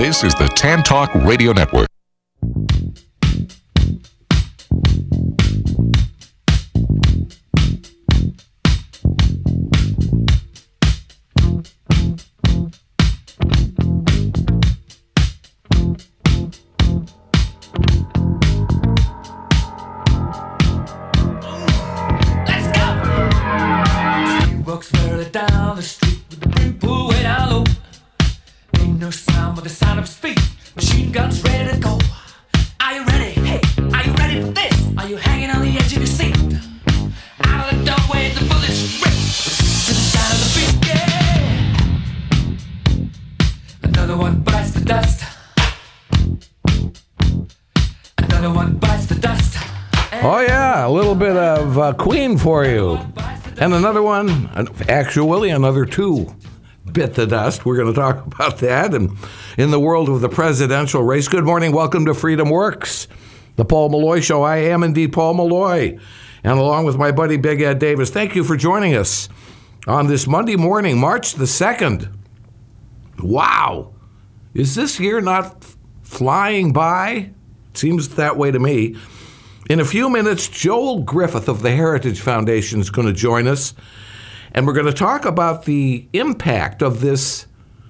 This is the Tan Talk Radio Network. Queen for you. And another one, actually another two bit the dust. We're going to talk about that. And in the world of the presidential race, good morning. Welcome to Freedom Works, the Paul Malloy Show. I am indeed Paul Malloy. And along with my buddy Big Ed Davis, thank you for joining us on this Monday morning, March the 2nd. Wow. Is this year not flying by? It seems that way to me. In a few minutes, Joel Griffith of the Heritage Foundation is going to join us, and we're going to talk about the impact of this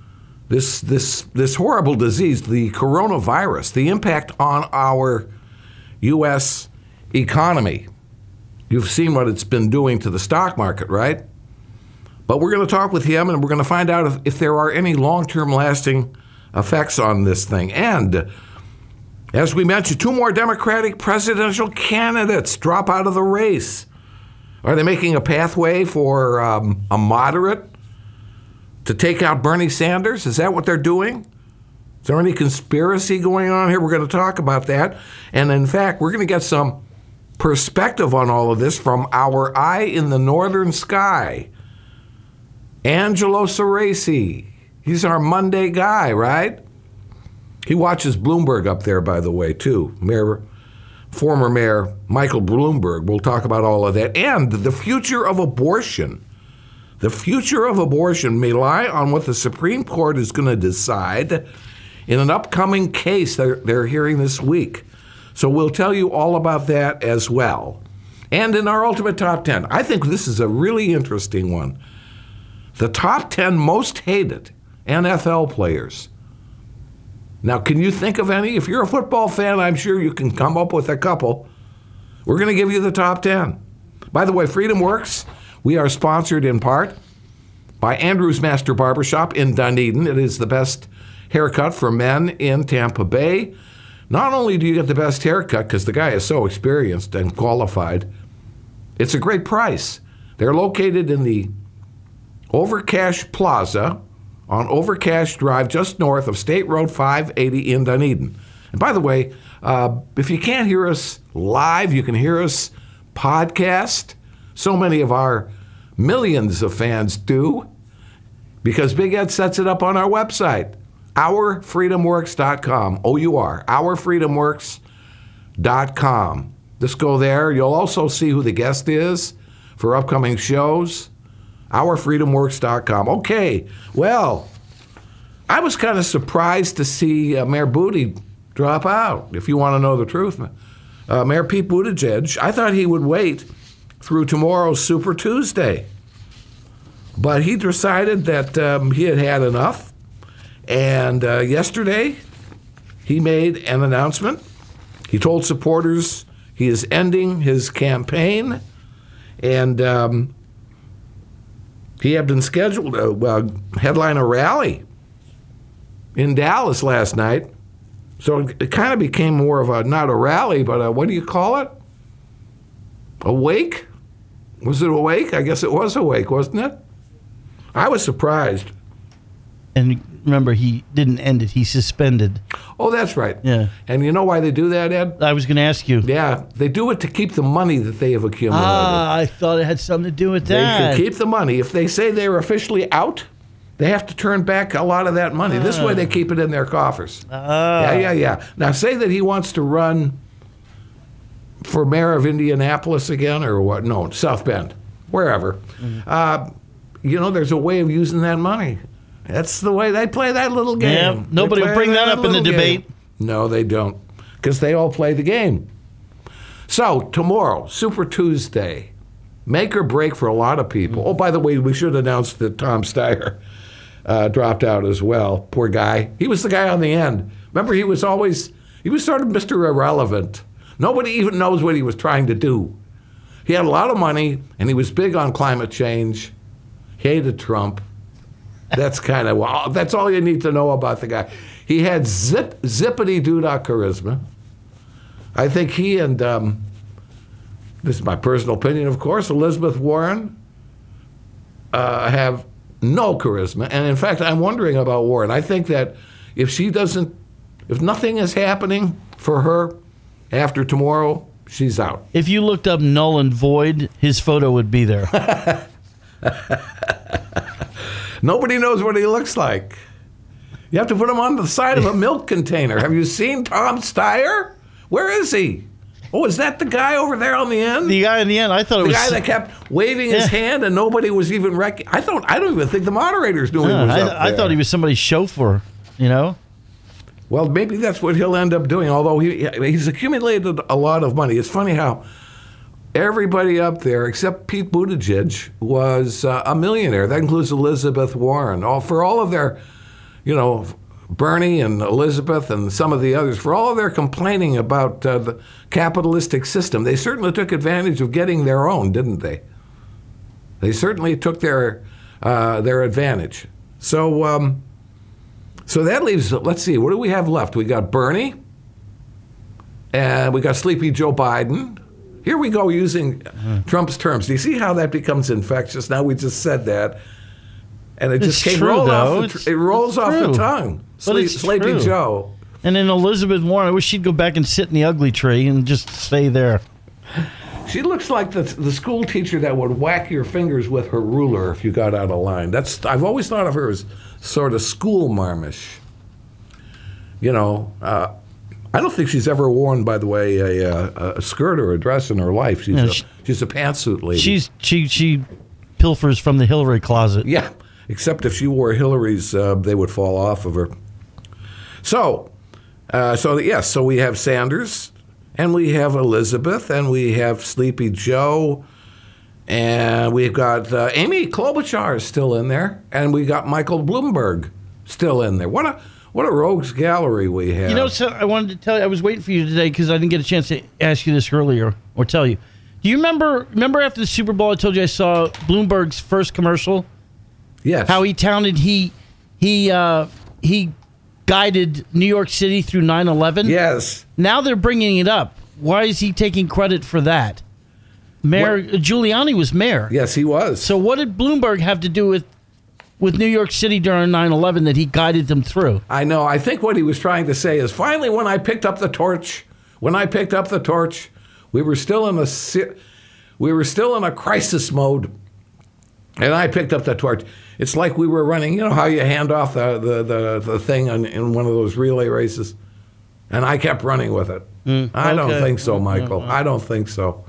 horrible disease, the coronavirus, the impact on our U.S. economy. You've seen what it's been doing to the stock market, right? But we're going to talk with him, and we're going to find out if there are any long-term lasting effects on this thing. And as we mentioned, two more Democratic presidential candidates drop out of the race. Are they making a pathway for a moderate to take out Bernie Sanders? Is that what they're doing? Is there any conspiracy going on here? We're going to talk about that. And in fact, we're going to get some perspective on all of this from our eye in the northern sky, Angelo Ceresi. He's our Monday guy, right? He watches Bloomberg up there, by the way, too. Former Mayor Michael Bloomberg. We'll talk about all of that. And the future of abortion. The future of abortion may lie on what the Supreme Court is going to decide in an upcoming case they're hearing this week. So we'll tell you all about that as well. And in our Ultimate Top 10, I think this is a really interesting one. The top 10 most hated NFL players. Now, can you think of any? If you're a football fan, I'm sure you can come up with a couple. We're going to give you the top 10. By the way, Freedom Works, we are sponsored in part by Andrew's Master Barbershop in Dunedin. It is the best haircut for men in Tampa Bay. Not only do you get the best haircut, because the guy is so experienced and qualified, it's a great price. They're located in the Overcash Plaza on Overcash Drive, just north of State Road 580 in Dunedin. And by the way, if you can't hear us live, you can hear us podcast. So many of our millions of fans do, because Big Ed sets it up on our website, ourfreedomworks.com, O-U-R, ourfreedomworks.com. Just go there. You'll also see who the guest is for upcoming shows. ourfreedomworks.com. Okay, well, I was kind of surprised to see Mayor Buttigieg drop out, if you want to know the truth. Mayor Pete Buttigieg, I thought he would wait through tomorrow's Super Tuesday. But he decided that he had had enough. And yesterday, he made an announcement. He told supporters he is ending his campaign. And he had been scheduled to headline a rally in Dallas last night. So it kind of became more of a, not a rally, but what do you call it? A wake? Was it a wake? I guess it was a wake, wasn't it? I was surprised. And remember, he didn't end it. He suspended. Oh, that's right. Yeah. And you know why they do that, Ed? I was going to ask you. Yeah, they do it to keep the money that they have accumulated. I thought it had something to do with that. They can keep the money. If they say they're officially out, they have to turn back a lot of that money. This way they keep it in their coffers. Yeah. Now, say that he wants to run for mayor of Indianapolis again, or what? No, South Bend, wherever. Mm-hmm. There's a way of using that money. That's the way they play that little game. Yeah, nobody will bring that up in the debate. No, they don't, because they all play the game. So tomorrow, Super Tuesday, make or break for a lot of people. Oh, by the way, we should announce that Tom Steyer dropped out as well. Poor guy. He was the guy on the end. Remember, he was sort of Mr. Irrelevant. Nobody even knows what he was trying to do. He had a lot of money, and he was big on climate change. Hated Trump. That's that's all you need to know about the guy. He had zippity-doo-dah charisma. I think he and, this is my personal opinion, of course, Elizabeth Warren have no charisma. And in fact, I'm wondering about Warren. I think that if nothing is happening for her after tomorrow, she's out. If you looked up null and void, his photo would be there. Nobody knows what he looks like. You have to put him on the side of a milk container. Have you seen Tom Steyer? Where is he? Oh, is that the guy over there on the end? The guy in the end, I thought it was... The guy that kept waving his hand and nobody was even I don't even think the moderators knew he was up there. I thought he was somebody's chauffeur, you know? Well, maybe that's what he'll end up doing, although he's accumulated a lot of money. It's funny how everybody up there, except Pete Buttigieg, was a millionaire. That includes Elizabeth Warren. For all of their, Bernie and Elizabeth and some of the others, for all of their complaining about the capitalistic system, they certainly took advantage of getting their own, didn't they? They certainly took their advantage. So that leaves, let's see, what do we have left? We got Bernie, and we got Sleepy Joe Biden. Here we go using Trump's terms. Do you see how that becomes infectious? Now we just said that, and it just it rolls off the tongue. Sleepy Joe. And then Elizabeth Warren, I wish she'd go back and sit in the ugly tree and just stay there. She looks like the school teacher that would whack your fingers with her ruler if you got out of line. I've always thought of her as sort of school marmish. I don't think she's ever worn, by the way, a skirt or a dress in her life. She's a pantsuit lady. She pilfers from the Hillary closet. Yeah, except if she wore Hillary's, they would fall off of her. So we have Sanders, and we have Elizabeth, and we have Sleepy Joe, and we've got Amy Klobuchar is still in there, and we got Michael Bloomberg still in there. What a rogues gallery we have. So I wanted to tell you, I was waiting for you today because I didn't get a chance to ask you this earlier or tell you. Do you remember after the Super Bowl I told you I saw Bloomberg's first commercial? Yes. How he touted he guided New York City through 9/11? Yes. Now they're bringing it up. Why is he taking credit for that? Giuliani was mayor. Yes, he was. So what did Bloomberg have to do with New York City during 9/11 that he guided them through? I know. I think what he was trying to say is, finally, when I picked up the torch, we were still in a crisis mode, and I picked up the torch. It's like we were running. You know how you hand off the thing in one of those relay races, and I kept running with it. I don't think so, Michael. I don't think so.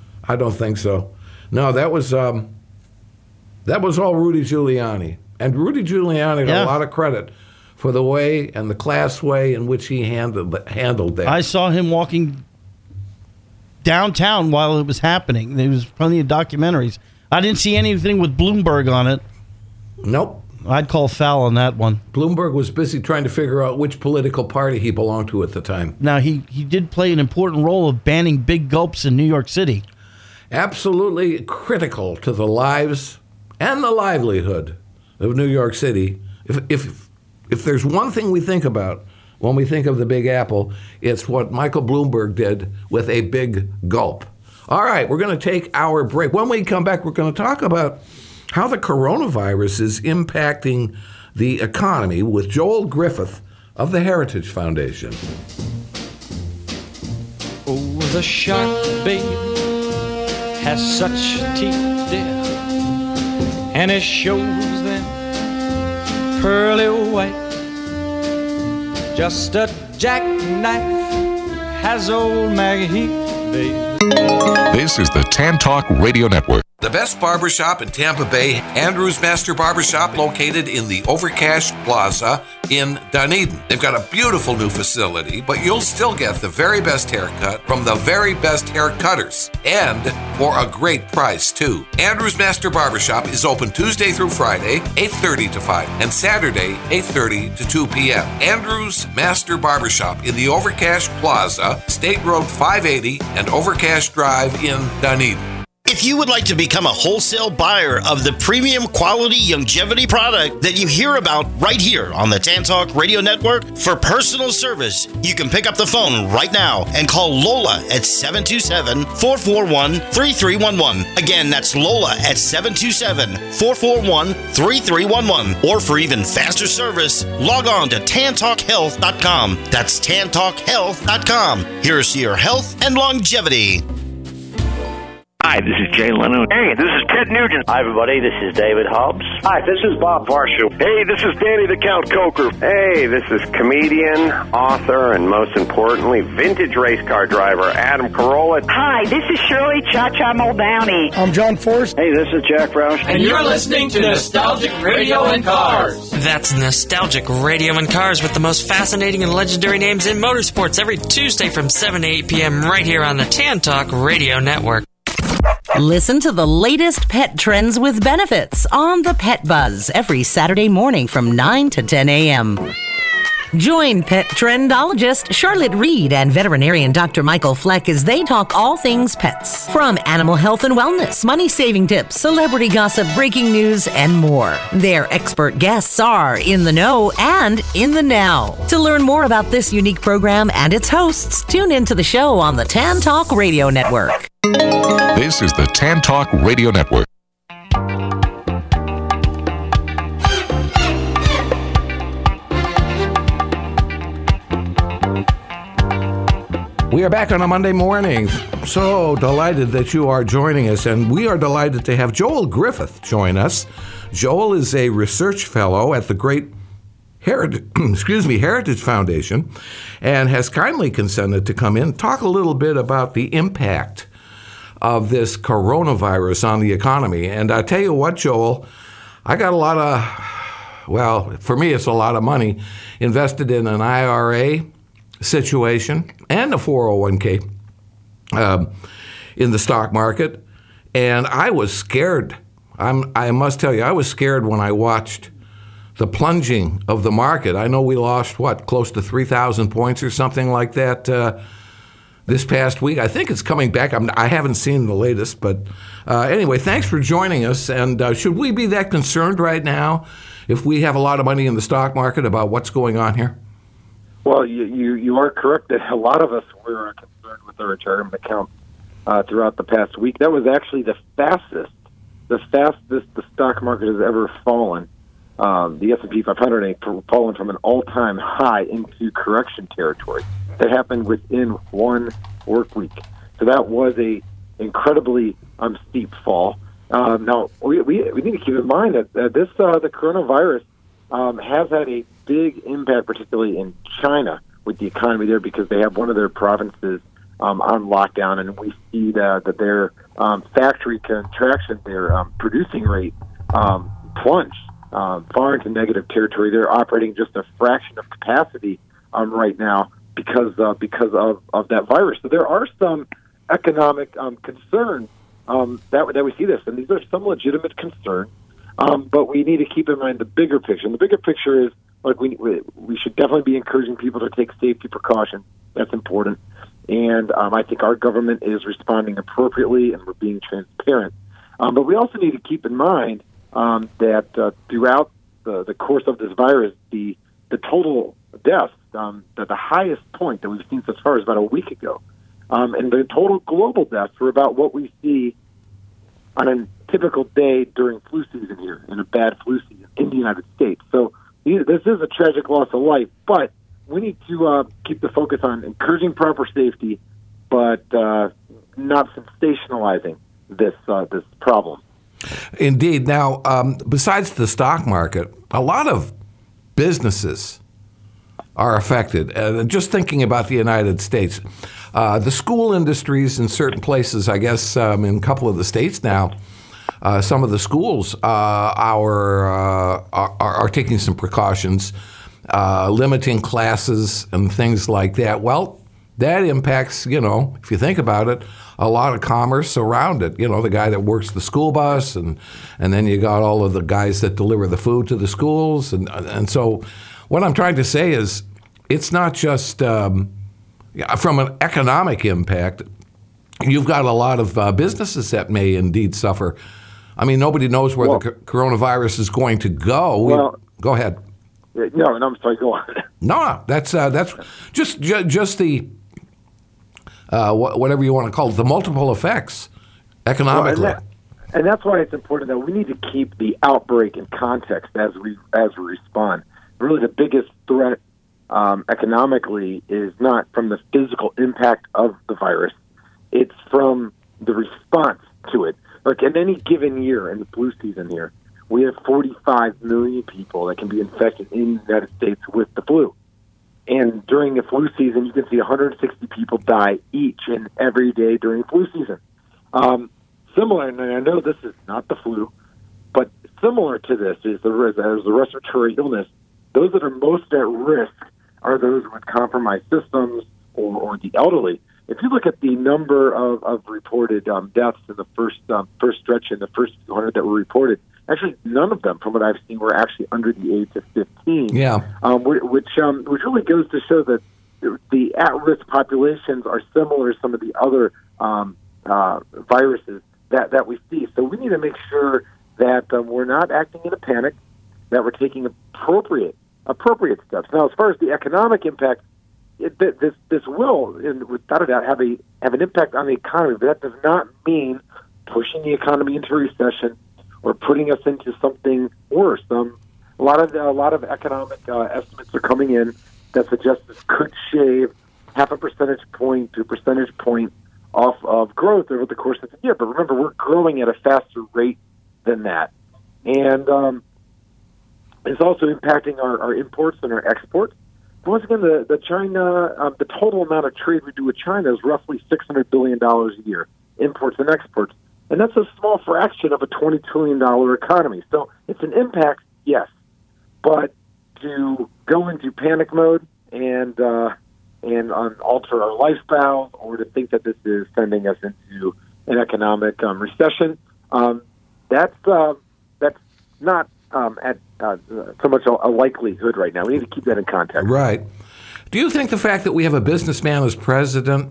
No, that was all Rudy Giuliani. And Rudy Giuliani got a lot of credit for the way and the class way in which he handled that. I saw him walking downtown while it was happening. There was plenty of documentaries. I didn't see anything with Bloomberg on it. Nope. I'd call foul on that one. Bloomberg was busy trying to figure out which political party he belonged to at the time. Now, he did play an important role of banning big gulps in New York City. Absolutely critical to the lives and the livelihood of New York City. If there's one thing we think about when we think of the Big Apple, it's what Michael Bloomberg did with a big gulp. All right, we're going to take our break. When we come back, we're going to talk about how the coronavirus is impacting the economy with Joel Griffith of the Heritage Foundation. Oh, the shark, babe, has such teeth, dear, and it shows them pearly white. Just a jackknife has old Maggie Heath, babe. This is the Tan Talk Radio Network. The best barbershop in Tampa Bay, Andrews Master Barbershop, located in the Overcash Plaza in Dunedin. They've got a beautiful new facility, but you'll still get the very best haircut from the very best hair cutters, and for a great price, too. Andrews Master Barbershop is open Tuesday through Friday, 8:30 to 5, and Saturday, 8:30 to 2 p.m. Andrews Master Barbershop in the Overcash Plaza, State Road 580 and Overcash Drive in Dunedin. If you would like to become a wholesale buyer of the premium quality longevity product that you hear about right here on the Tan Talk Radio Network for personal service, you can pick up the phone right now and call Lola at 727-441-3311. Again, that's Lola at 727-441-3311. Or for even faster service, log on to tantalkhealth.com. That's tantalkhealth.com. Here's to your health and longevity. Hi, this is Jay Leno. Hey, this is Ted Nugent. Hi, everybody. This is David Hobbs. Hi, this is Bob Varsho. Hey, this is Danny the Count Coker. Hey, this is comedian, author, and most importantly, vintage race car driver Adam Carolla. Hi, this is Shirley Cha-Cha Muldowney. I'm John Forrest. Hey, this is Jack Roush. And you're listening to Nostalgic Radio and Cars. That's Nostalgic Radio and Cars with the most fascinating and legendary names in motorsports every Tuesday from 7 to 8 p.m. right here on the Tan Talk Radio Network. Listen to the latest pet trends with benefits on the Pet Buzz every Saturday morning from 9 to 10 a.m. Join pet trendologist Charlotte Reed and veterinarian Dr. Michael Fleck as they talk all things pets. From animal health and wellness, money-saving tips, celebrity gossip, breaking news, and more. Their expert guests are in the know and in the now. To learn more about this unique program and its hosts, tune into the show on the Tan Talk Radio Network. This is the Tan Talk Radio Network. We are back on a Monday morning. So delighted that you are joining us, and we are delighted to have Joel Griffith join us. Joel is a research fellow at the Great Heritage Foundation, and has kindly consented to come in and talk a little bit about the impact of this coronavirus on the economy. And I tell you what, Joel, I got a lot of, well, for me it's a lot of money invested in an IRA situation and a 401k in the stock market. And I was scared. I must tell you, I was scared when I watched the plunging of the market. I know we lost, close to 3,000 points or something like that this past week. I think it's coming back. I haven't seen the latest, but anyway, thanks for joining us. And should we be that concerned right now if we have a lot of money in the stock market about what's going on here? Well, you are correct that a lot of us were concerned with our retirement accounts throughout the past week. That was actually the fastest the stock market has ever fallen. The S&P 500 had fallen from an all-time high into correction territory. That happened within one work week. So that was a incredibly steep fall. Now, we need to keep in mind that the coronavirus has had a big impact, particularly in China, with the economy there, because they have one of their provinces on lockdown, and we see that their factory contraction, their producing rate plunged far into negative territory. They're operating just a fraction of capacity right now because of that virus. So there are some economic concerns that we see this, and these are some legitimate concerns. But we need to keep in mind the bigger picture. And the bigger picture is, like, we should definitely be encouraging people to take safety precautions. That's important. And I think our government is responding appropriately, and we're being transparent. But we also need to keep in mind that throughout the course of this virus, the total deaths, the highest point that we've seen so far is about a week ago. And the total global deaths were about what we see on a typical day during flu season here, in a bad flu season in the United States. So this is a tragic loss of life, but we need to keep the focus on encouraging proper safety, but not sensationalizing this problem. Indeed. Now, besides the stock market, a lot of businesses are affected. Just thinking about the United States, the school industries in certain places, I guess in a couple of the states now, some of the schools are taking some precautions, limiting classes and things like that. Well, that impacts, if you think about it, a lot of commerce around it. The guy that works the school bus, and then you got all of the guys that deliver the food to the schools. And so what I'm trying to say is it's not just from an economic impact. You've got a lot of businesses that may indeed suffer. I mean, nobody knows where the coronavirus is going to go. Go ahead. No, and I'm sorry, go on. No, that's just the whatever you want to call it, the multiple effects economically. And that's why it's important that we need to keep the outbreak in context as we respond. Really, the biggest threat economically is not from the physical impact of the virus; it's from the response to it. Like in any given year, in the flu season here, we have 45 million people that can be infected in the United States with the flu. And during the flu season, you can see 160 people die each and every day during flu season. Similar, and I know this is not the flu, but similar to this is the respiratory illness. Those that are most at risk are those with compromised systems or the elderly. If you look at the number of reported deaths in the first stretch, in the first 200 that were reported, actually none of them, from what I've seen, were actually under the age of 15. Yeah, which really goes to show that the at-risk populations are similar to some of the other viruses that we see. So we need to make sure that we're not acting in a panic, that we're taking appropriate steps. Now, as far as the economic impact, this will, without a doubt, have an impact on the economy, but that does not mean pushing the economy into recession or putting us into something worse. A lot of economic estimates are coming in that suggest this could shave half a percentage point to a percentage point off of growth over the course of the year. But remember, we're growing at a faster rate than that, and it's also impacting our imports and our exports. Once again, the China, the total amount of trade we do with China is roughly $600 billion a year, imports and exports. And that's a small fraction of a $20 trillion economy. So it's an impact, yes. But to go into panic mode and alter our lifestyles, or to think that this is sending us into an economic recession, that's not at so much a likelihood right now. We need to keep that in context. Right. Do you think the fact that we have a businessman as president,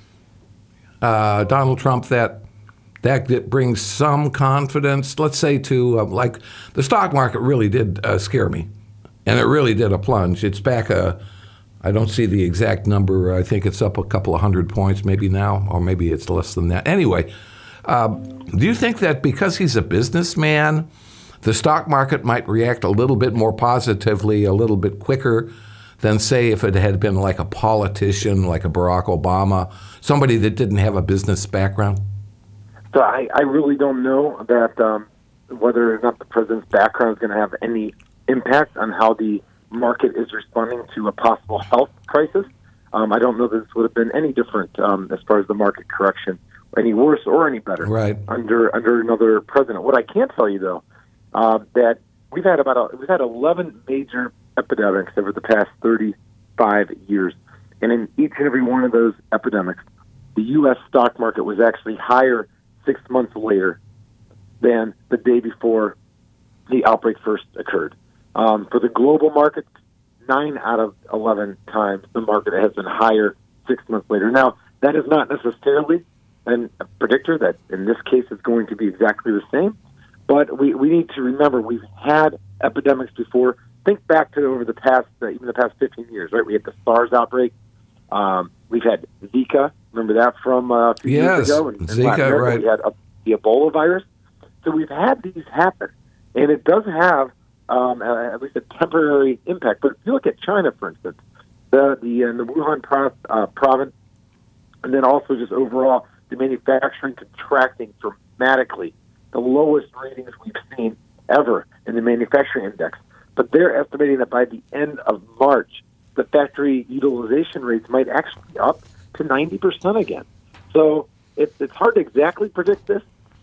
Donald Trump, that brings some confidence, let's say, to like the stock market really did scare me, and it really did a plunge. It's back I don't see the exact number. I think it's up a couple of hundred points maybe now, or maybe it's less than that. Anyway, do you think that because he's a businessman, the stock market might react a little bit more positively, a little bit quicker than, say, if it had been like a politician, like a Barack Obama, somebody that didn't have a business background? So I really don't know that whether or not the president's background is going to have any impact on how the market is responding to a possible health crisis. I don't know that this would have been any different as far as the market correction, any worse or any better under another president. What I can tell you, though, that we've had 11 major epidemics over the past 35 years, and in each and every one of those epidemics, the U.S. stock market was actually higher 6 months later than the day before the outbreak first occurred. For the global market, 9 out of 11 times the market has been higher 6 months later. Now, that is not necessarily a predictor that in this case it's going to be exactly the same, but we need to remember we've had epidemics before. Think back to over the past, even the past 15 years, right? We had the SARS outbreak. We've had Zika. Remember that from a few years ago? In Zika, right. We had the Ebola virus. So we've had these happen, and it does have at least a temporary impact. But if you look at China, for instance, the Wuhan province, and then also just overall the manufacturing contracting dramatically, the lowest ratings we've seen ever in the manufacturing index. But they're estimating that by the end of March, the factory utilization rates might actually be up to 90% again. So it's hard to exactly predict this,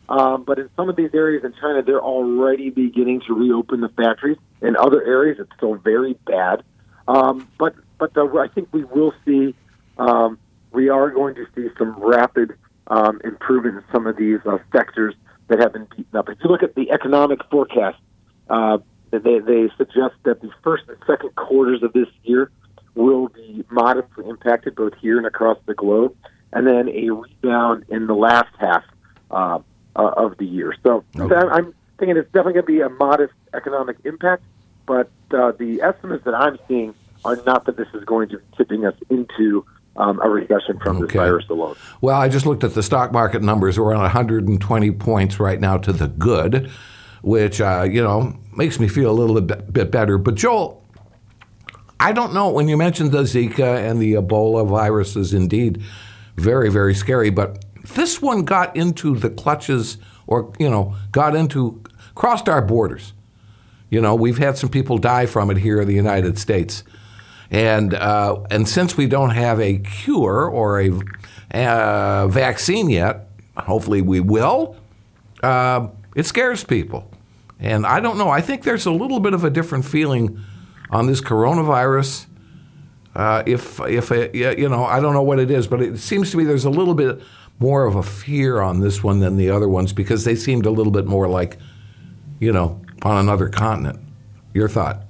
But in some of these areas in China, they're already beginning to reopen the factories. In other areas, it's still very bad. But I think we will see, we are going to see some rapid improvement in some of these sectors that have been beaten up. If you look at the economic forecast, they suggest that the first and second quarters of this year will be modestly impacted both here and across the globe, and then a rebound in the last half of the year. So I'm thinking it's definitely going to be a modest economic impact, but the estimates that I'm seeing are not that this is going to be tipping us into a recession from this virus alone. Well, I just looked at the stock market numbers. We're on 120 points right now to the good, which, makes me feel a little bit better. But, Joel, I don't know. When you mentioned the Zika and the Ebola virus is indeed very, very scary, but this one got into the clutches or, crossed our borders. We've had some people die from it here in the United States. And since we don't have a cure or a vaccine yet, hopefully we will, it scares people. And I don't know. I think there's a little bit of a different feeling on this coronavirus. I don't know what it is, but it seems to me there's a little bit more of a fear on this one than the other ones because they seemed a little bit more like, on another continent. Your thought?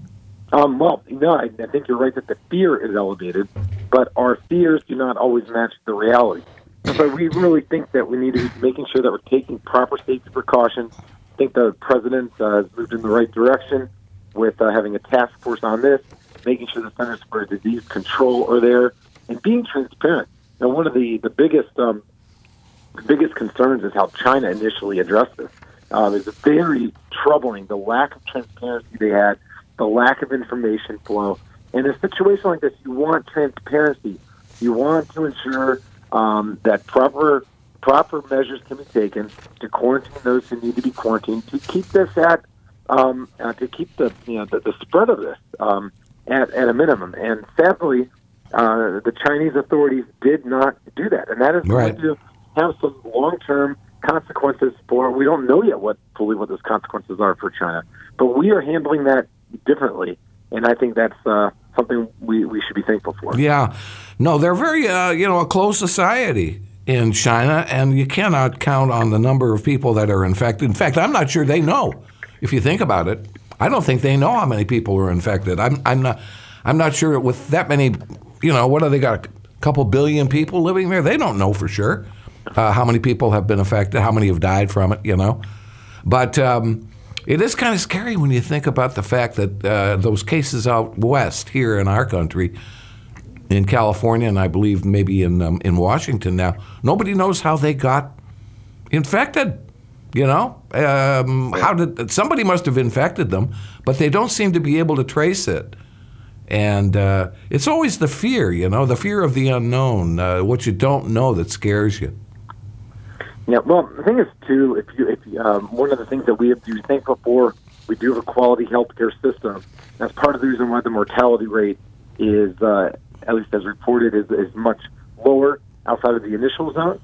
I think you're right that the fear is elevated, but our fears do not always match the reality. So we really think that we need to be making sure that we're taking proper safety precautions. I think the president has moved in the right direction with having a task force on this, making sure the Centers for Disease Control are there, and being transparent. Now, one of the biggest concerns is how China initially addressed this. It's very troubling, the lack of transparency they had, the lack of information flow. In a situation like this, you want transparency. You want to ensure that proper measures can be taken to quarantine those who need to be quarantined, to keep this at to keep the spread of this at a minimum. And sadly, the Chinese authorities did not do that, and that is going to have some long-term consequences for. We don't know yet what those consequences are for China, but we are handling that differently, and I think that's something we should be thankful for. Yeah, no, they're very a closed society in China, and you cannot count on the number of people that are infected. In fact, I'm not sure they know. If you think about it, I don't think they know how many people are infected. I'm not sure with that many. What do they got? A couple billion people living there? They don't know for sure how many people have been affected, how many have died from it. But it is kind of scary when you think about the fact that those cases out west here in our country, in California, and I believe maybe in Washington now, nobody knows how they got infected. Somebody must have infected them, but they don't seem to be able to trace it. And it's always the fear, the fear of the unknown, what you don't know that scares you. Yeah, well, the thing is, too, if one of the things that we have to be thankful for, we do have a quality healthcare system. That's part of the reason why the mortality rate is, at least as reported, is much lower outside of the initial zone.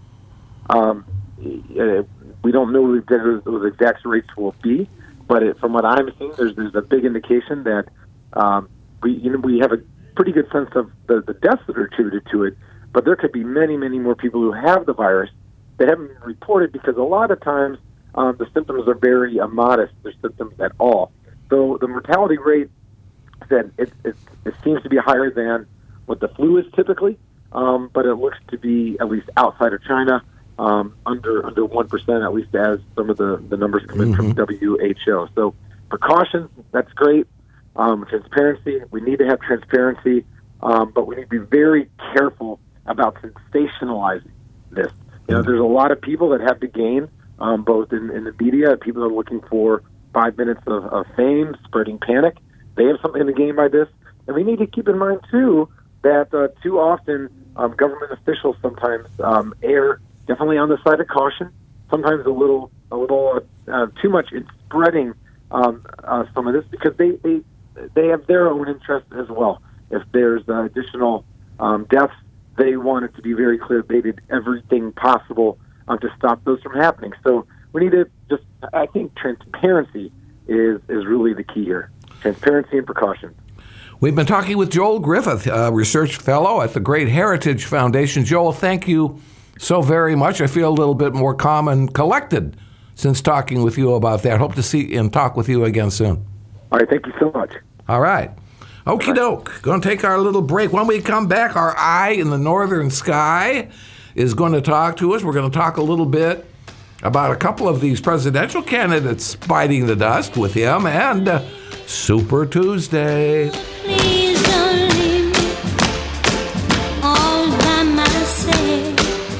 We don't know what those exact rates will be, but from what I'm seeing, there's a big indication that we have a pretty good sense of the deaths that are attributed to it, but there could be many, many more people who have the virus that haven't been reported because a lot of times the symptoms are very modest. There's symptoms at all. So the mortality rate, it seems to be higher than what the flu is typically, but it looks to be, at least outside of China, under 1%, at least as some of the numbers come in from WHO. So precautions, that's great. Transparency, we need to have transparency, but we need to be very careful about sensationalizing this. There's a lot of people that have to gain, both in the media. People are looking for 5 minutes of fame, spreading panic. They have something to gain by this. And we need to keep in mind, too, that too often government officials sometimes err definitely on the side of caution, sometimes a little too much in spreading some of this because they have their own interests as well. If there's additional deaths, they want it to be very clear they did everything possible to stop those from happening. So we need to just, I think transparency is really the key here. Transparency and precaution. We've been talking with Joel Griffith, research fellow at the Great Heritage Foundation. Joel, thank you so very much. I feel a little bit more calm and collected since talking with you about that. Hope to see and talk with you again soon. All right, thank you so much. All right. Okie doke. Going to take our little break. When we come back, our eye in the northern sky is going to talk to us. We're going to talk a little bit about a couple of these presidential candidates biting the dust with him and Super Tuesday. Please don't leave me all by myself.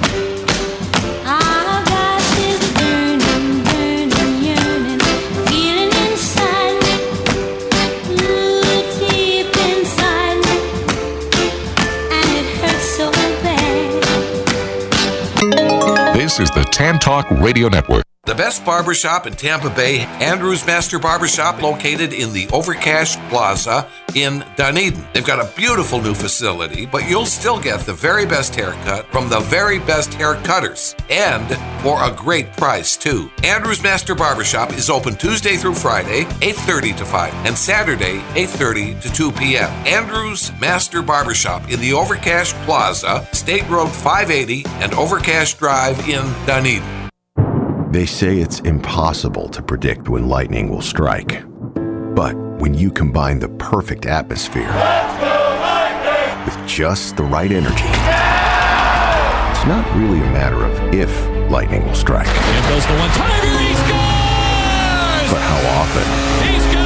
I've got this burning, burning, yearning feeling inside me, deep inside me, and it hurts so bad. This is the Tan Talk Radio Network. The best barbershop in Tampa Bay, Andrews Master Barbershop, located in the Overcash Plaza in Dunedin. They've got a beautiful new facility, but you'll still get the very best haircut from the very best haircutters, and for a great price, too. Andrews Master Barbershop is open Tuesday through Friday, 8:30 to 5, and Saturday, 8:30 to 2 p.m. Andrews Master Barbershop in the Overcash Plaza, State Road 580 and Overcash Drive in Dunedin. They say it's impossible to predict when lightning will strike. But when you combine the perfect atmosphere with just the right energy, it's not really a matter of if lightning will strike. Here goes the one-timer, he scores! But how often? He's got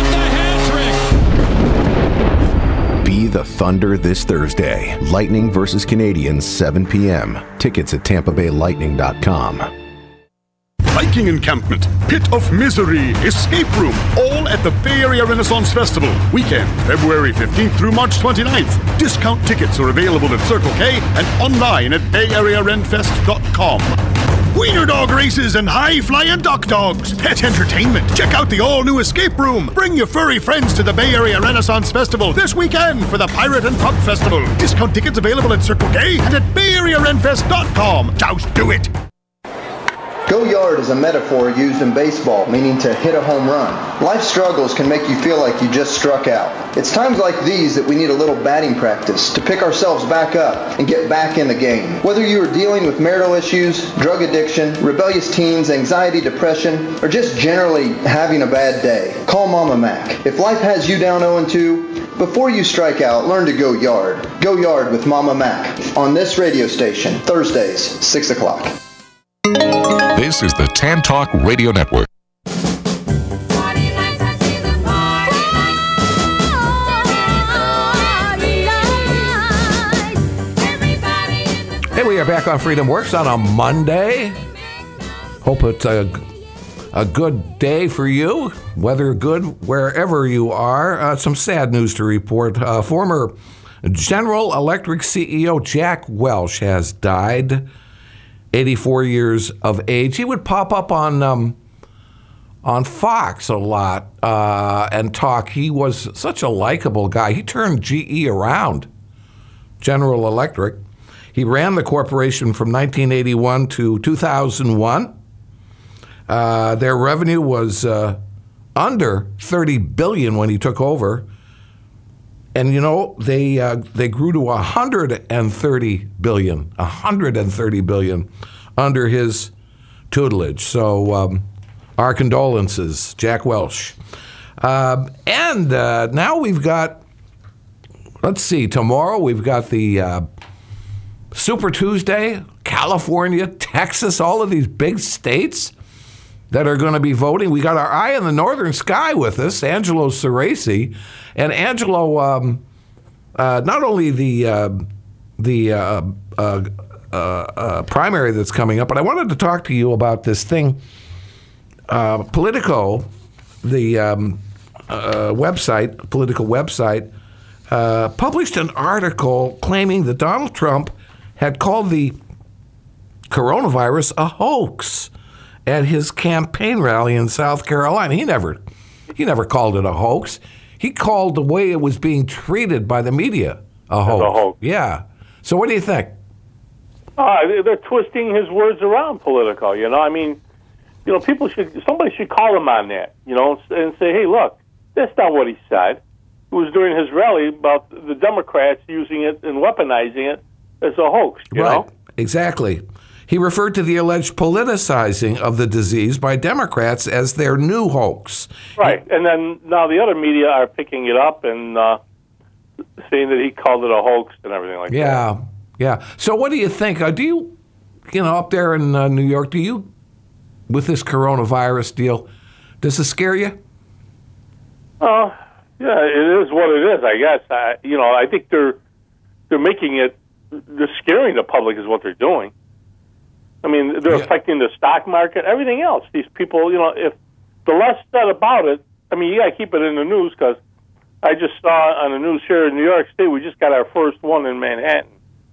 the hat trick! Be the Thunder this Thursday. Lightning versus Canadiens, 7 p.m. Tickets at TampaBayLightning.com. Viking Encampment, Pit of Misery, Escape Room, all at the Bay Area Renaissance Festival. Weekend, February 15th through March 29th. Discount tickets are available at Circle K and online at BayAreaRenFest.com. Wiener dog races and high-flying duck dogs. Pet entertainment. Check out the all-new Escape Room. Bring your furry friends to the Bay Area Renaissance Festival this weekend for the Pirate and Pub Festival. Discount tickets available at Circle K and at BayAreaRenFest.com. Joust, do it! Go yard is a metaphor used in baseball, meaning to hit a home run. Life struggles can make you feel like you just struck out. It's times like these that we need a little batting practice to pick ourselves back up and get back in the game. Whether you are dealing with marital issues, drug addiction, rebellious teens, anxiety, depression, or just generally having a bad day, call Mama Mac. If life has you down 0-2, before you strike out, learn to go yard. Go yard with Mama Mac on this radio station, Thursdays, 6 o'clock. This is the Tan Talk Radio Network. Hey, we are back on Freedom Works on a Monday. Hope it's a good day for you, weather good wherever you are. Some sad news to report. Former General Electric CEO Jack Welch has died. 84 years of age. He would pop up on Fox a lot and talk. He was such a likable guy. He turned GE around, General Electric. He ran the corporation from 1981 to 2001. Their revenue was under $30 billion when he took over. And, you know, they grew to $130 billion under his tutelage. So our condolences, Jack Welch. And now we've got, let's see, tomorrow we've got the Super Tuesday, California, Texas, all of these big states that are going to be voting. We got our eye in the northern sky with us, Angelo Ceresi. And Angelo, not only the primary that's coming up, but I wanted to talk to you about this thing. Politico, the political website, published an article claiming that Donald Trump had called the coronavirus a hoax at his campaign rally in South Carolina. He never called it a hoax. He called the way it was being treated by the media a hoax. A hoax. Yeah. So what do you think? They're twisting his words around, Politico. I mean, somebody should call him on that, and say, hey, look, that's not what he said. It was during his rally about the Democrats using it and weaponizing it as a hoax, you know? Exactly. He referred to the alleged politicizing of the disease by Democrats as their new hoax. Right. And then now the other media are picking it up and saying that he called it a hoax and everything like that. Yeah. So what do you think? Do you, up there in New York, with this coronavirus deal, does it scare you? Yeah, it is what it is, I guess. I think they're making it, they're scaring the public is what they're doing. I mean, they're affecting the stock market, everything else. These people, if the less said about it, I mean, you got to keep it in the news, because I just saw on the news here in New York State, we just got our first one in Manhattan.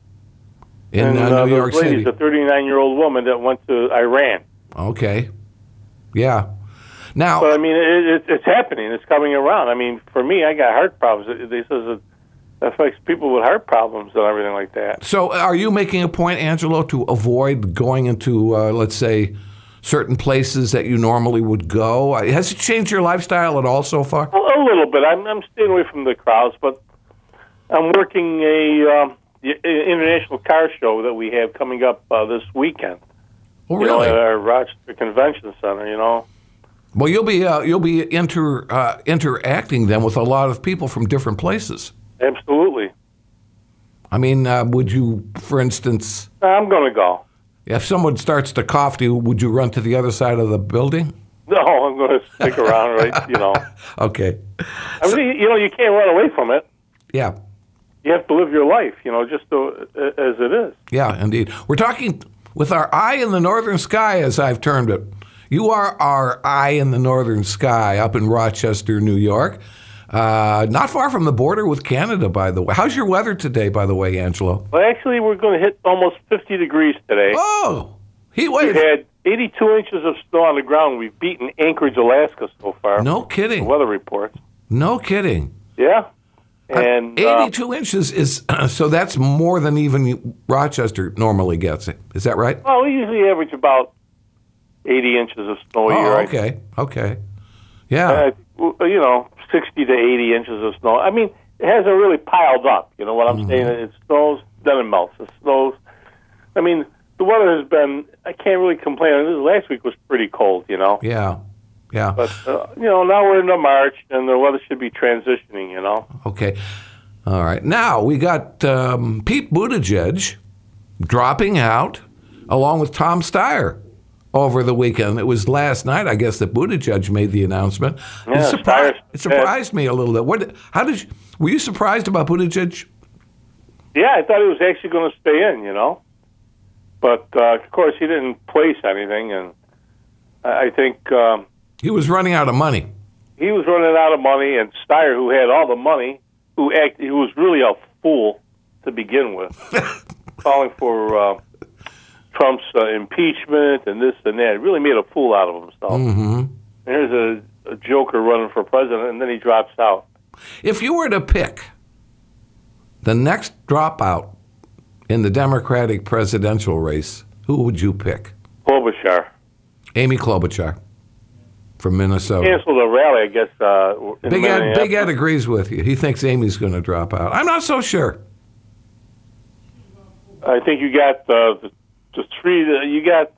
In New York City. A 39-year-old woman that went to Iran. Okay. Yeah. Now, but I mean, it's happening. It's coming around. I mean, for me, I got heart problems. They says it affects people with heart problems and everything like that. So are you making a point, Angelo, to avoid going into, let's say, certain places that you normally would go? Has it changed your lifestyle at all so far? A little bit. I'm staying away from the crowds, but I'm working the international car show that we have coming up this weekend. Oh, really? At our Rochester Convention Center, Well, you'll be interacting then with a lot of people from different places. Absolutely. I mean, would you, for instance... I'm going to go. If someone starts to cough to you, would you run to the other side of the building? No, I'm going to stick around, right, Okay. I mean, you can't run away from it. Yeah. You have to live your life, just as it is. Yeah, indeed. We're talking with our eye in the northern sky, as I've termed it. You are our eye in the northern sky up in Rochester, New York. Not far from the border with Canada, by the way. How's your weather today, by the way, Angelo? Well, actually, we're going to hit almost 50 degrees today. Oh! Heat wave. We've had 82 inches of snow on the ground. We've beaten Anchorage, Alaska so far. No kidding. The weather reports. No kidding. Yeah. And 82 inches is, so that's more than even Rochester normally gets. Is that right? Well, we usually average about 80 inches of snow a year. Okay. Yeah. 60 to 80 inches of snow. I mean, it hasn't really piled up. You know what I'm saying? It snows, then it melts. It snows. I mean, the weather has been, I can't really complain. This last week was pretty cold, Yeah. But, now we're into March, and the weather should be transitioning, Okay. All right. Now, we got Pete Buttigieg dropping out, along with Tom Steyer, over the weekend. It was last night, I guess, that Buttigieg made the announcement. Yeah, it surprised me a little bit. Were you surprised about Buttigieg? Yeah, I thought he was actually going to stay in, But, of course, he didn't place anything, and I think... he was running out of money. He was running out of money, and Steyer, who had all the money, who was really a fool to begin with, calling for Trump's impeachment and this and that, really made a fool out of himself. Mm-hmm. And here's a joker running for president, and then he drops out. If you were to pick the next dropout in the Democratic presidential race, who would you pick? Klobuchar. Amy Klobuchar from Minnesota. Canceled a rally, I guess. Big Ed agrees with you. He thinks Amy's going to drop out. I'm not so sure. I think you got the three. You got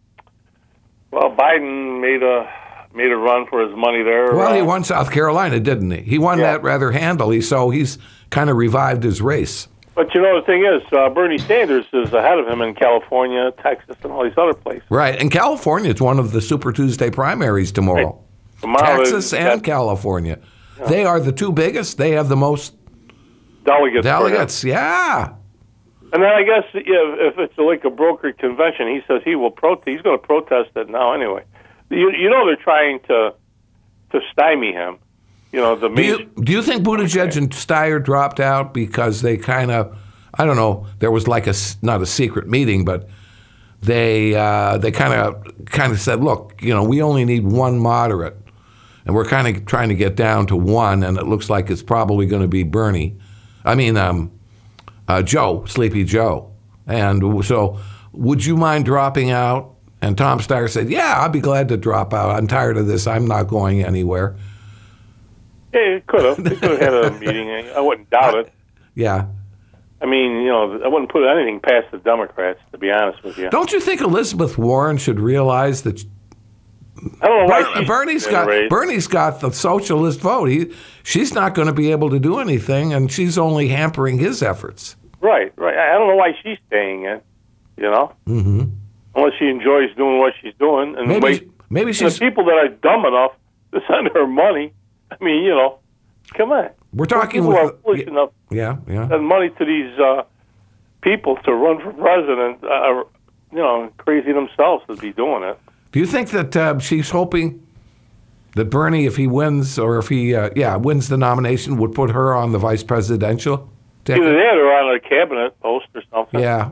Biden made a run for his money there. Well, he won South Carolina, didn't he? He won that rather handily, so he's kind of revived his race. But the thing is, Bernie Sanders is ahead of him in California, Texas, and all these other places. Right, and California is one of the Super Tuesday primaries tomorrow. Right. Texas and California. Yeah. They are the two biggest. They have the most delegates. Yeah. And then I guess if it's like a brokered convention, he says he will protest. He's going to protest it now anyway. They're trying to stymie him. Do you think Buttigieg and Steyer dropped out because they kind of, I don't know, there was like not a secret meeting, but they kind of said, look, we only need one moderate, and we're kind of trying to get down to one, and it looks like it's probably going to be Sleepy Joe, And so, would you mind dropping out? And Tom Steyer said, yeah, I'd be glad to drop out. I'm tired of this. I'm not going anywhere. Yeah, it could have. They could have had a meeting. I wouldn't doubt it. Yeah. I mean, I wouldn't put anything past the Democrats, to be honest with you. Don't you think Elizabeth Warren should realize that I don't know why Bernie's got the socialist vote. She's not going to be able to do anything, and she's only hampering his efforts. Right. I don't know why she's staying in, Mm-hmm. Unless she enjoys doing what she's doing. And maybe she's... The people that are dumb enough to send her money, I mean, come on. We're talking people are foolish enough to send money to these people to run for president, crazy themselves to be doing it. Do you think that she's hoping that Bernie, if he wins, or if he wins the nomination, would put her on the vice presidential ticket? Either that or on a cabinet post or something. Yeah.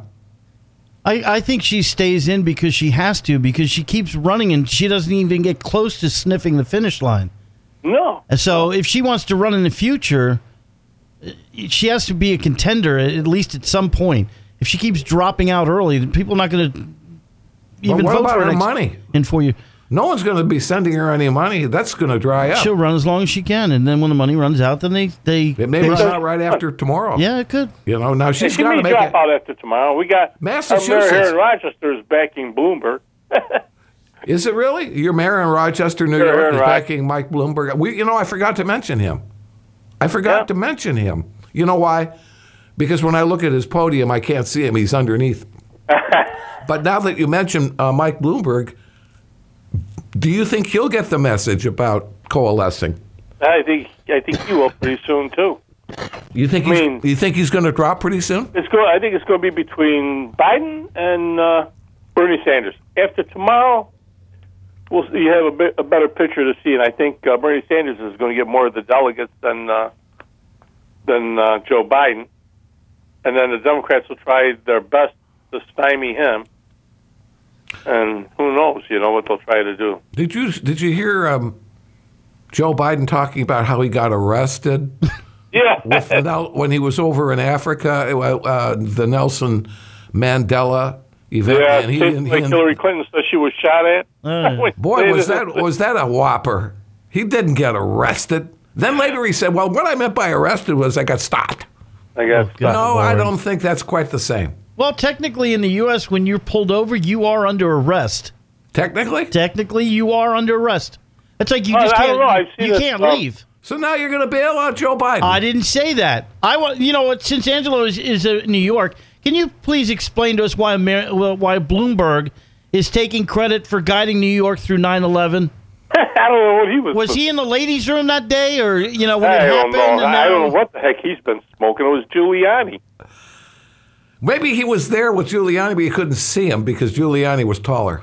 I think she stays in because she has to, because she keeps running and she doesn't even get close to sniffing the finish line. No. And so if she wants to run in the future, she has to be a contender at least at some point. If she keeps dropping out early, people are not going to even what vote about for her her money? In 4 years. No one's going to be sending her any money. That's going to dry up. She'll run as long as she can, and then when the money runs out, then it may run out right after tomorrow. Yeah, it could. Now she's got to make drop out after tomorrow. We got Massachusetts. Our mayor here in Rochester is backing Bloomberg. Is it really? Your mayor in Rochester, New York, is backing Mike Bloomberg. I forgot to mention him. To mention him. You know why? Because when I look at his podium, I can't see him. He's underneath. But now that you mention Mike Bloomberg, do you think he'll get the message about coalescing? I think he will pretty soon too. You think he's going to drop pretty soon? I think it's going to be between Biden and Bernie Sanders. After tomorrow, you have a better picture to see, and I think Bernie Sanders is going to get more of the delegates than Joe Biden, and then the Democrats will try their best to stymie him. And who knows, what they'll try to do. Did you hear Joe Biden talking about how he got arrested? Yeah. When he was over in Africa, the Nelson Mandela event. Yeah, and Hillary Clinton said she was shot at. Boy, was that a whopper. He didn't get arrested. Then later he said, well, what I meant by arrested was I got stopped. No, I don't think that's quite the same. Well, technically in the U.S., when you're pulled over, you are under arrest. Technically? Technically, you are under arrest. It's like you I just don't know. can't leave. So now you're going to bail out Joe Biden. I didn't say that. Since Angelo is in New York, can you please explain to us why Bloomberg is taking credit for guiding New York through 9/11? I don't know what he was. Was he in the ladies' room that day, or when it I happened? don't know. I don't know what the heck he's been smoking. It was Giuliani. Maybe he was there with Giuliani, but you couldn't see him because Giuliani was taller.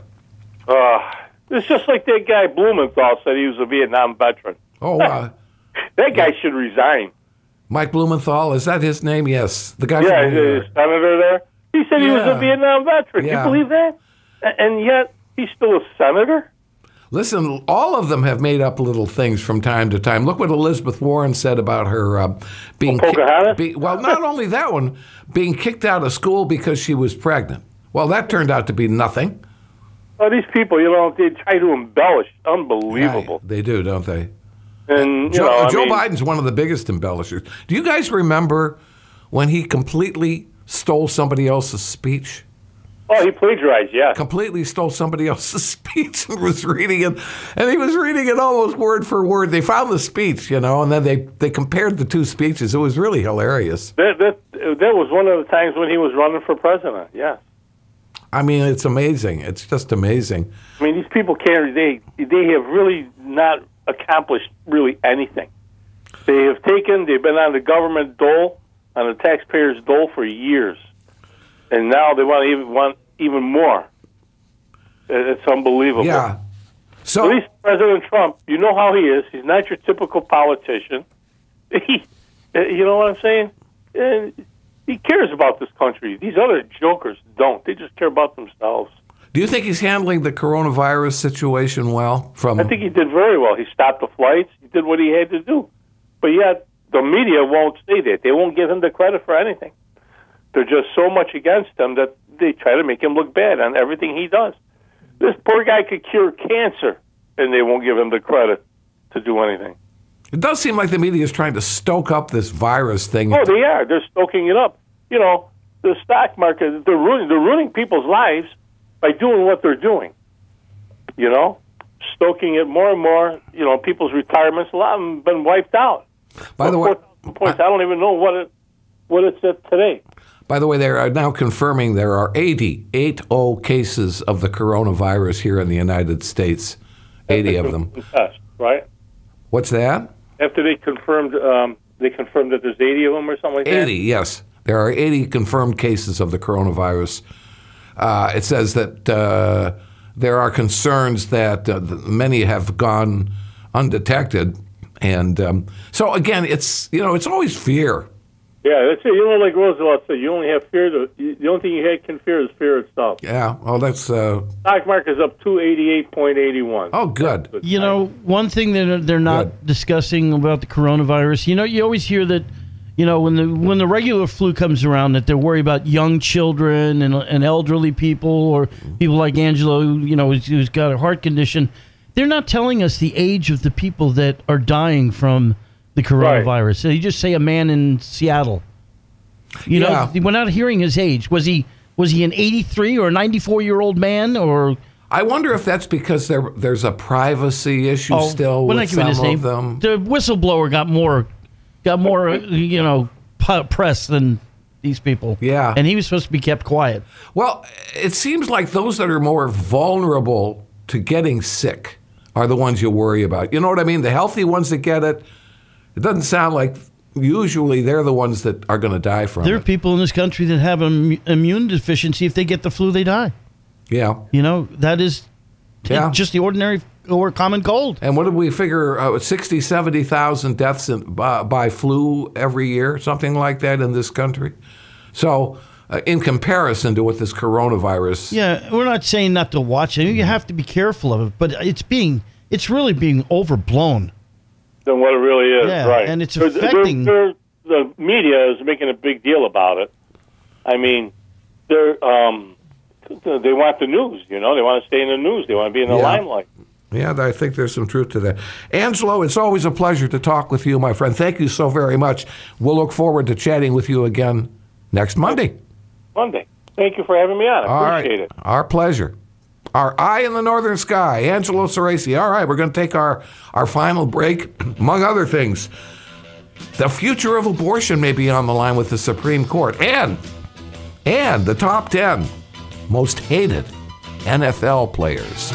It's just like that guy Blumenthal said he was a Vietnam veteran. Oh, that guy should resign. Mike Blumenthal, is that his name? Yes, the guy. Yeah, from New York. the senator there. He said he was a Vietnam veteran. Yeah. You believe that? And yet he's still a senator. Listen, all of them have made up little things from time to time. Look what Elizabeth Warren said about her being Pocahontas? well, not only that one, being kicked out of school because she was pregnant. Well, that turned out to be nothing. Oh, these people, they try to embellish. Unbelievable. They do, don't they? And Joe Biden's one of the biggest embellishers. Do you guys remember when he completely stole somebody else's speech? Oh, he plagiarized, yeah. Completely stole somebody else's speech and was reading it. And he was reading it almost word for word. They found the speech, and then they compared the two speeches. It was really hilarious. That was one of the times when he was running for president, yes. I mean, it's amazing. It's just amazing. I mean, these people they have really not accomplished really anything. They've been on the government dole, on the taxpayers' dole for years. And now they want even more. It's unbelievable. Yeah. So at least President Trump, you know how he is. He's not your typical politician. You know what I'm saying? And he cares about this country. These other jokers don't. They just care about themselves. Do you think he's handling the coronavirus situation well? I think he did very well. He stopped the flights. He did what he had to do. But yet the media won't say that. They won't give him the credit for anything. they're just so much against him that they try to make him look bad on everything he does. This poor guy could cure cancer, and they won't give him the credit to do anything. It does seem like the media is trying to stoke up this virus thing. Oh, they are. They're stoking it up. You know, the stock market, they're ruining people's lives by doing what they're doing. You know, stoking it more and more. You know, people's retirements, a lot of them have been wiped out. By the way, 4,000 points. I don't even know what it's at today. By the way, they are now confirming there are 80 cases of the coronavirus here in the United States. 80 of them. Test, right? What's that? After they confirmed that there's 80 of them or something like that? 80, yes. There are 80 confirmed cases of the coronavirus. It says that there are concerns that many have gone undetected. And so, again, it's always fear. Yeah, that's it. You know, like Roosevelt said, you only have fear. The only thing you can fear is fear itself. Yeah, well, that's... Stock market is up 288.81. Oh, good. You know, one thing that they're not discussing about the coronavirus, you know, you always hear that, you know, when the regular flu comes around, that they're worried about young children and elderly people or people like Angelo, you know, who's got a heart condition. They're not telling us the age of the people that are dying from the coronavirus. Right. So you just say a man in Seattle. You know, we're not hearing his age. Was he an 83 or a 94-year-old man? Or I wonder if that's because there's a privacy issue still with some of them. The whistleblower got more you know, press than these people. Yeah. And he was supposed to be kept quiet. Well, it seems like those that are more vulnerable to getting sick are the ones you worry about. You know what I mean? The healthy ones that get it, it doesn't sound like usually they're the ones that are going to die from it. There are people in this country that have an immune deficiency. If they get the flu, they die. Yeah. You know, that is just the ordinary or common cold. And what did we figure? 60, 70,000 deaths by flu every year, something like that in this country. So in comparison to what this coronavirus... Yeah, we're not saying not to watch it. You have to be careful of it, but it's really being overblown. Than what it really is, right? And it's affecting. The media is making a big deal about it. I mean, they want the news. You know, they want to stay in the news. They want to be in the limelight. Yeah, I think there's some truth to that. Angelo, it's always a pleasure to talk with you, my friend. Thank you so very much. We'll look forward to chatting with you again next Monday. Thank you for having me on. I appreciate it. Our pleasure. Our eye in the northern sky, Angelo Ceresi. All right, we're going to take our final break. Among other things, the future of abortion may be on the line with the Supreme Court. And the top 10 most hated NFL players.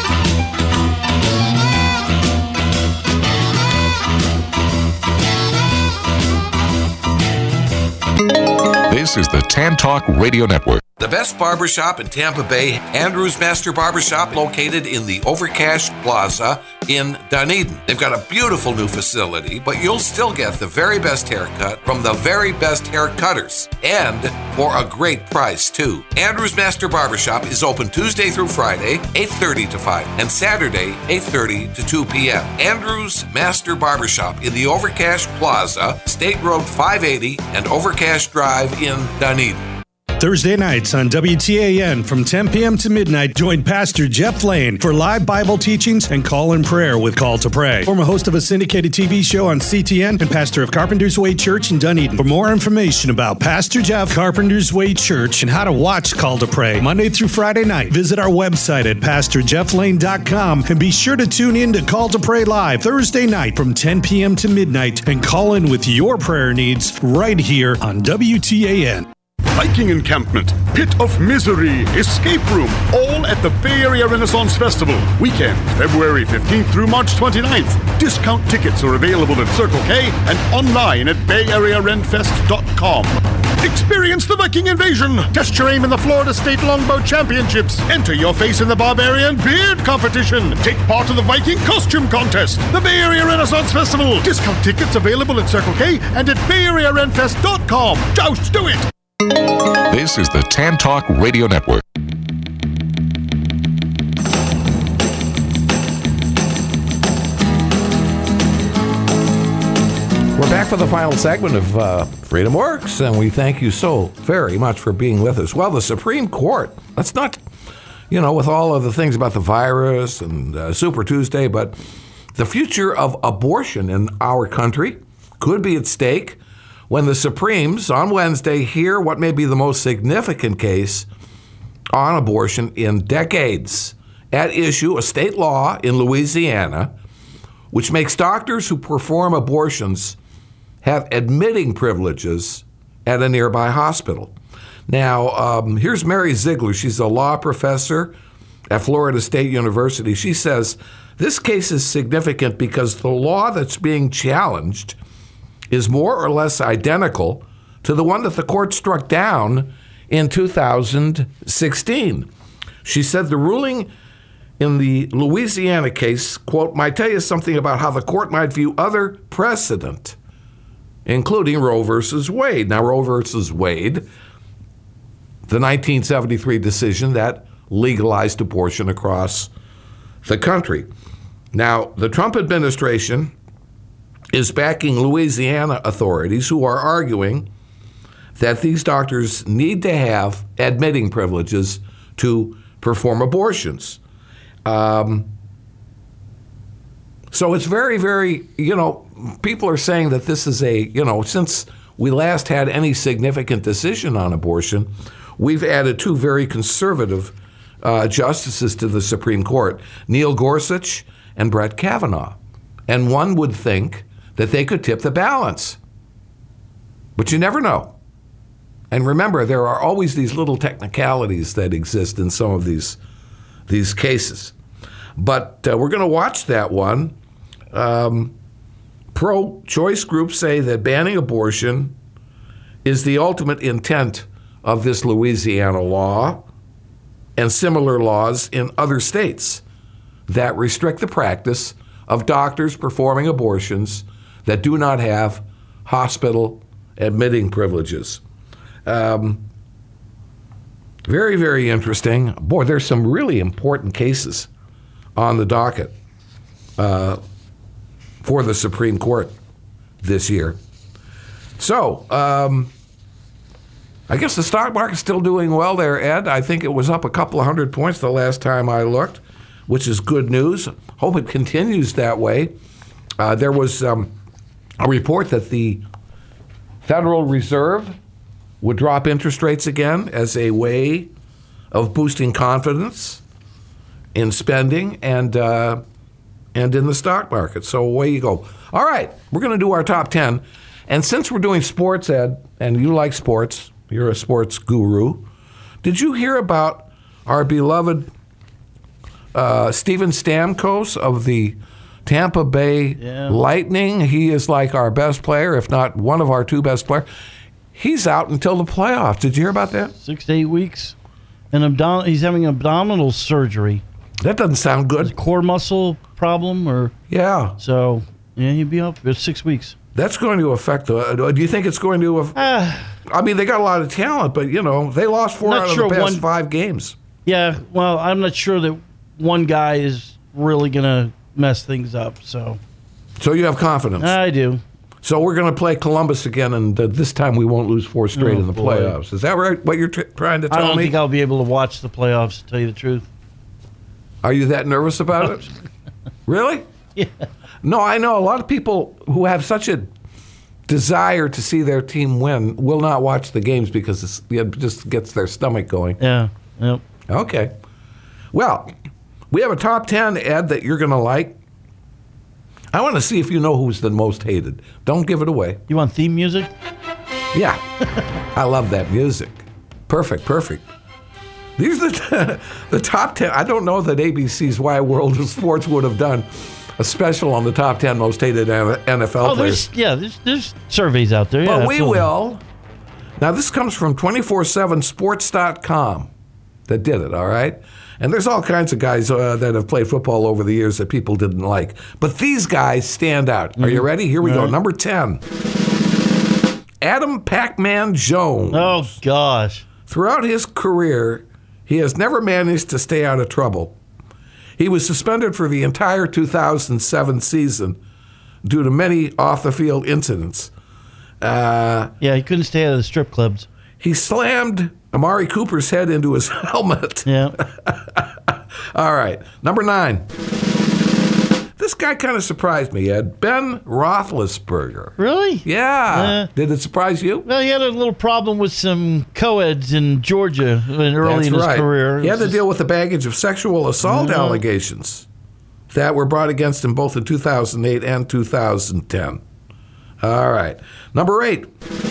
This is the Tan Talk Radio Network. The best barbershop in Tampa Bay, Andrews Master Barbershop, located in the Overcash Plaza in Dunedin. They've got a beautiful new facility, but you'll still get the very best haircut from the very best hair cutters, and for a great price, too. Andrews Master Barbershop is open Tuesday through Friday, 8:30 to 5, and Saturday, 8:30 to 2 p.m. Andrews Master Barbershop in the Overcash Plaza, State Road 580 and Overcash Drive in Dunedin. Thursday nights on WTAN from 10 p.m. to midnight, join Pastor Jeff Lane for live Bible teachings and call in prayer with Call to Pray. Former host of a syndicated TV show on CTN and pastor of Carpenter's Way Church in Dunedin. For more information about Pastor Jeff, Carpenter's Way Church, and how to watch Call to Pray Monday through Friday night, visit our website at PastorJeffLane.com and be sure to tune in to Call to Pray live Thursday night from 10 p.m. to midnight and call in with your prayer needs right here on WTAN. Viking encampment, Pit of Misery, escape room, all at the Bay Area Renaissance Festival. Weekend, February 15th through March 29th. Discount tickets are available at Circle K and online at BayAreaRenFest.com. Experience the Viking invasion. Test your aim in the Florida State Longbow Championships. Enter your face in the Barbarian Beard Competition. Take part in the Viking Costume Contest. The Bay Area Renaissance Festival. Discount tickets available at Circle K and at BayAreaRenFest.com. Joust, do it! This is the Tan Talk Radio Network. We're back for the final segment of Freedom Works, and we thank you so very much for being with us. Well, the Supreme Court, that's not, with all of the things about the virus and Super Tuesday, but the future of abortion in our country could be at stake when the Supremes on Wednesday hear what may be the most significant case on abortion in decades. At issue, a state law in Louisiana which makes doctors who perform abortions have admitting privileges at a nearby hospital. Now, here's Mary Ziegler. She's a law professor at Florida State University. She says this case is significant because the law that's being challenged is more or less identical to the one that the court struck down in 2016. She said the ruling in the Louisiana case, quote, might tell you something about how the court might view other precedent, including Roe versus Wade. Now, Roe versus Wade, the 1973 decision that legalized abortion across the country. Now, the Trump administration is backing Louisiana authorities who are arguing that these doctors need to have admitting privileges to perform abortions. So it's very, very, people are saying that this is since we last had any significant decision on abortion, we've added two very conservative justices to the Supreme Court, Neil Gorsuch and Brett Kavanaugh. And one would think that they could tip the balance. But you never know. And remember, there are always these little technicalities that exist in some of these cases. But we're going to watch that one. Pro-choice groups say that banning abortion is the ultimate intent of this Louisiana law and similar laws in other states that restrict the practice of doctors performing abortions that do not have hospital admitting privileges. Very, very interesting. Boy, there's some really important cases on the docket for the Supreme Court this year. So, I guess the stock market's still doing well there, Ed. I think it was up a couple of 100 points the last time I looked, which is good news. Hope it continues that way. There was a report that the Federal Reserve would drop interest rates again as a way of boosting confidence in spending and in the stock market. So away you go. All right, we're going to do our top 10. And since we're doing sports, Ed, and you like sports, you're a sports guru, did you hear about our beloved Steven Stamkos of the Tampa Bay Lightning? He is like our best player, if not one of our two best players. He's out until the playoffs. Did you hear about that? 6 to 8 weeks. And he's having abdominal surgery. That doesn't sound good. Core muscle problem or... Yeah. So, he'd be up for 6 weeks. That's going to affect... do you think it's going to... I mean, they got a lot of talent, but, they lost 4 out of the past 5 games. Yeah, well, I'm not sure that one guy is really going to mess things up, so... So you have confidence? I do. So we're going to play Columbus again, and this time we won't lose 4 straight in the playoffs. Is that right? What you're trying to tell me? I don't think I'll be able to watch the playoffs, to tell you the truth. Are you that nervous about it? Really? Yeah. No, I know a lot of people who have such a desire to see their team win will not watch the games because it just gets their stomach going. Yeah. Yep. Okay. Well, we have a top 10, Ed, that you're going to like. I want to see if you know who's the most hated. Don't give it away. You want theme music? Yeah. I love that music. Perfect. These are the top 10. I don't know that ABC's Wide World of Sports would have done a special on the top 10 most hated NFL players. There's surveys out there. But we will. Now, this comes from 247sports.com that did it, all right? And there's all kinds of guys that have played football over the years that people didn't like. But these guys stand out. Are you ready? Here we go. Number 10. Adam Pac-Man Jones. Oh, gosh. Throughout his career, he has never managed to stay out of trouble. He was suspended for the entire 2007 season due to many off-the-field incidents. Yeah, he couldn't stay out of the strip clubs. He slammed Amari Cooper's head into his helmet. Yeah. All right. Number 9. This guy kind of surprised me, Ed. Ben Roethlisberger. Really? Yeah. Did it surprise you? Well, he had a little problem with some co-eds in Georgia early in his career. He had to deal with the baggage of sexual assault allegations that were brought against him both in 2008 and 2010. All right. Number 8.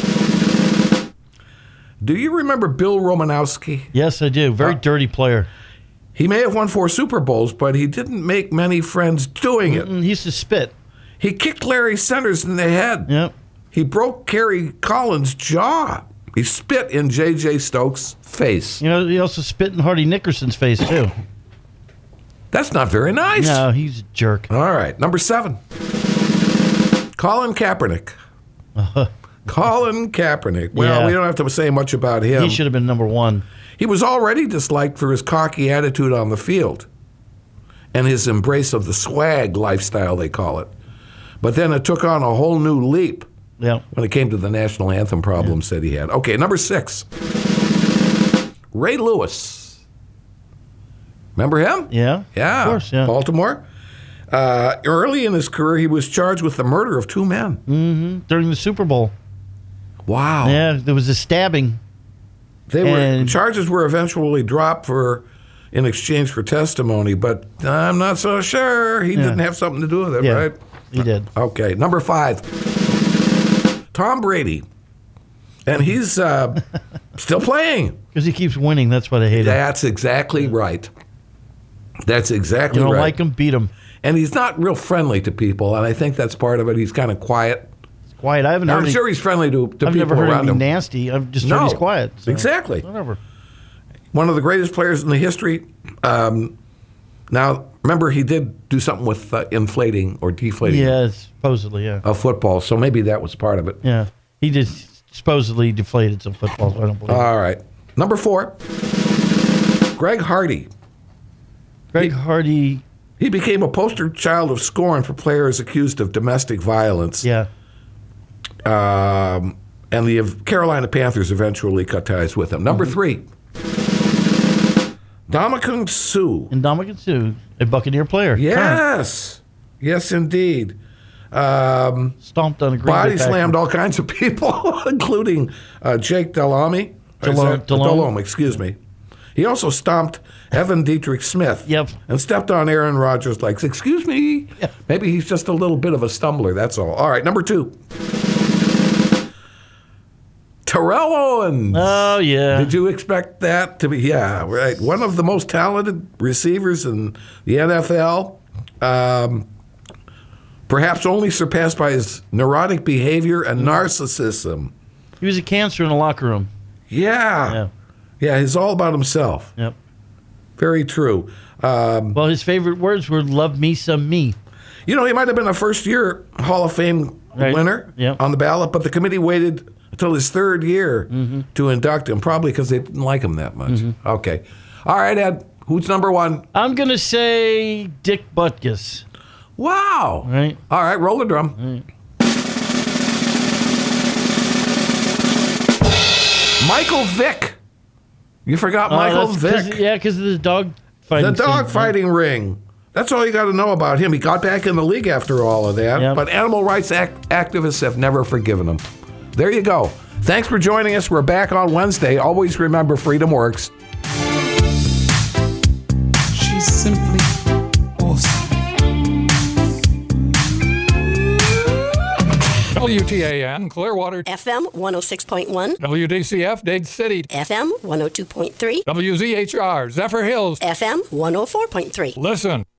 Do you remember Bill Romanowski? Yes, I do. Very dirty player. He may have won 4 Super Bowls, but he didn't make many friends doing it. He used to spit. He kicked Larry Sanders in the head. Yep. He broke Kerry Collins' jaw. He spit in J.J. Stokes' face. You know, he also spit in Hardy Nickerson's face, too. That's not very nice. No, he's a jerk. All right. Number 7. Colin Kaepernick. Colin Kaepernick. Well, we don't have to say much about him. He should have been number 1. He was already disliked for his cocky attitude on the field and his embrace of the swag lifestyle, they call it. But then it took on a whole new leap when it came to the national anthem problems that he had. Okay, number 6. Ray Lewis. Remember him? Yeah. Yeah. Of course, yeah. Baltimore. Early in his career, he was charged with the murder of 2 men. Mm-hmm. During the Super Bowl. Wow. Yeah, there was a stabbing. Charges were eventually dropped in exchange for testimony, but I'm not so sure he didn't have something to do with it, right? He did. Okay, number 5. Tom Brady. And he's still playing. Because he keeps winning, that's why they hate him. That's exactly right. That's exactly right. You don't like him, beat him. And he's not real friendly to people, and I think that's part of it. He's kind of quiet. Quiet. I haven't heard. I'm sure he's friendly to people around him. I've never heard him be nasty. I've just heard he's quiet. So. Exactly. Whatever. One of the greatest players in the history. Now, remember, he did do something with inflating or deflating. Yeah, supposedly, yeah. Of football, so maybe that was part of it. Yeah. He just supposedly deflated some footballs. I don't believe it. All right. Number 4. Greg Hardy. Greg Hardy. He became a poster child of scorn for players accused of domestic violence. Yeah. And the Carolina Panthers eventually cut ties with him. Number 3. Ndamukong Suh. Ndamukong Suh, a Buccaneer player. Yes. Yes, indeed. Stomped on a green body slammed all kinds of people, including Jake Delhomme. Delhomme, excuse me. He also stomped Evan Dietrich Smith. Yep. And stepped on Aaron Rodgers' legs. Excuse me. Yep. Maybe he's just a little bit of a stumbler, that's all. All right, number 2. Terrell Owens. Oh, yeah. Did you expect that to be? Yeah, right. One of the most talented receivers in the NFL. Perhaps only surpassed by his neurotic behavior and narcissism. He was a cancer in the locker room. Yeah. Yeah, he's all about himself. Yep. Very true. Well, his favorite words were "love me some me." You know, he might have been a first-year Hall of Fame winner on the ballot, but the committee waited until his 3rd year to induct him, probably because they didn't like him that much. Okay. All right, Ed, who's number 1? I'm going to say Dick Butkus. Wow. Right. All right, roll the drum. Right. Michael Vick. You forgot Michael Vick. Because of the dog fighting. The dog fighting ring. That's all you got to know about him. He got back in the league after all of that, but animal rights activists have never forgiven him. There you go. Thanks for joining us. We're back on Wednesday. Always remember, freedom works. She's simply awesome. WTAN, Clearwater. FM 106.1. WDCF, Dade City. FM 102.3. WZHR, Zephyr Hills. FM 104.3. Listen.